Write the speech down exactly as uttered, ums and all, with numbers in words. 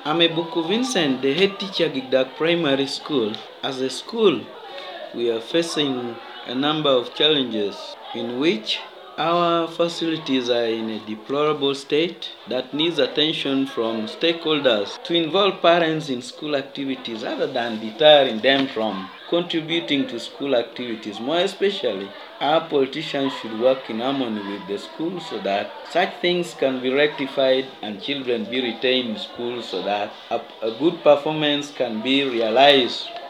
I'm Ebuku Vincent, the head teacher at Gigdak Primary School. As a school, we are facing a number of challenges in which our facilities are in a deplorable state that needs attention from stakeholders to involve parents in school activities other than deterring them from contributing to school activities. More especially, our politicians should work in harmony with the school so that such things can be rectified and children be retained in school so that a, a good performance can be realized